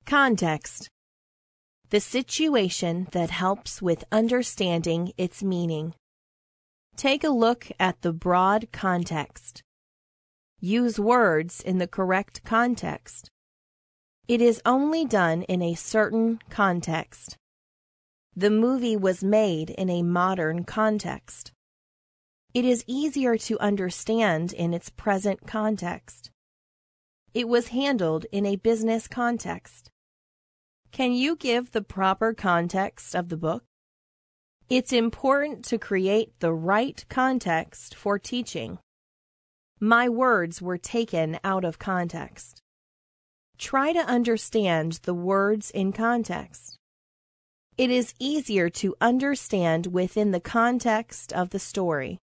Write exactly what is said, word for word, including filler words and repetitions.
Context. The situation that helps with understanding its meaning. Take a look at the broad context. Use words in the correct context. It is only done in a certain context. The movie was made in a modern context. It is easier to understand in its present context. It was handled in a business context. Can you give the proper context of the book? It's important to create the right context for teaching. My words were taken out of context. Try to understand the words in context. It is easier to understand within the context of the story.